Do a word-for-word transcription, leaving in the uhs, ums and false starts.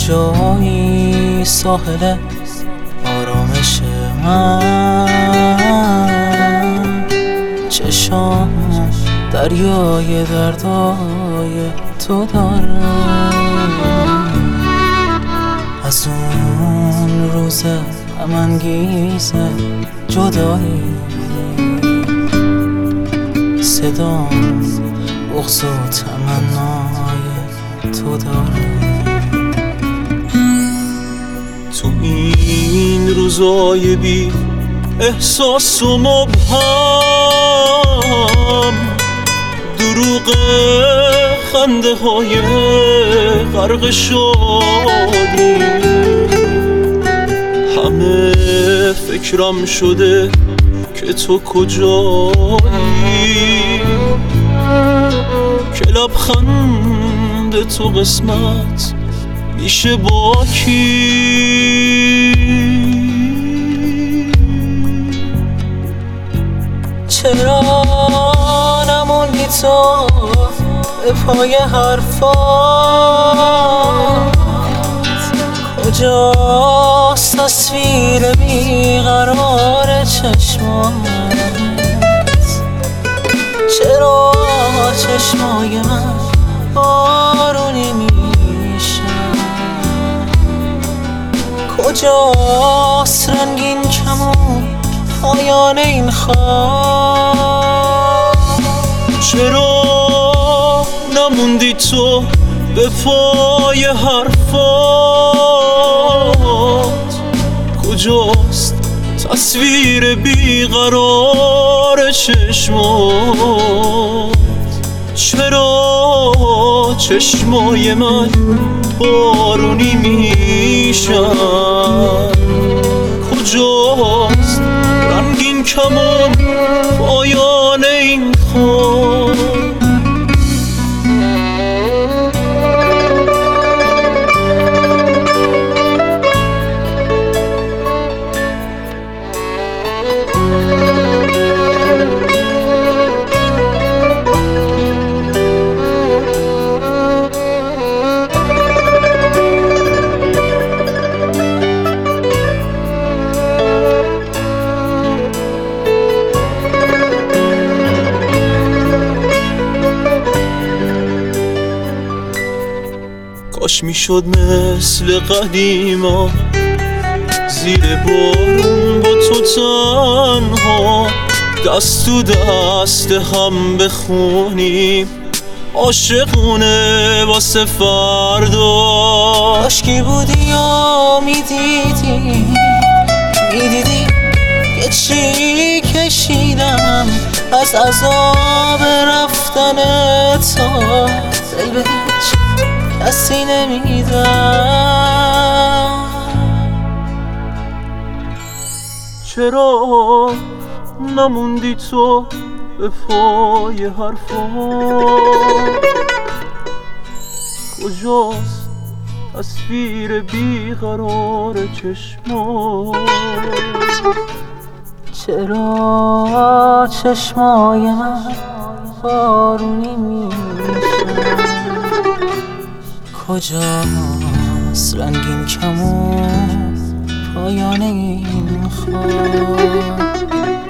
کجایی ساحل آرامش من؟ چشام دریای دردای تو دارم، از اون روز غم‌انگیز جدایی صدام بغض و تمنای تو دارم. تو این روزای بی احساس و مبهم، دروغ خنده های غرق شادی، همه فکرم شده که تو کجایی، که لبخند تو قسمت میشه با کی؟ چرا نموندی تو به پای حرفات؟ کجاست تصویر بیقرار چشمات؟ چرا چشمای من بارونی میشن؟ کجاست رنگین کمون پایان این خواب؟ چرا نموندی تو به پای حرفات؟ کجاست تصویر بیقرار چشمات؟ چرا چشمای من بارونی میشن؟ کجاست رنگین کمون پایان این خواب؟ کاش میشد مثل قدیما زیر بارون با تو تنها دست تو دست هم بخونیم عاشقونه واسه فردا. عاشقی بودی یا میدیدی میدیدی یه چی کشیدم از عذاب رفتن تو، دل به هیچ کسی نمیدم. چرا نموندی تو به پای حرفات؟ کجاست تصویر بیقرار چشمات؟ چرا چشمای من بارونی میشن؟ کجاست رنگین کمون پایان این خواب؟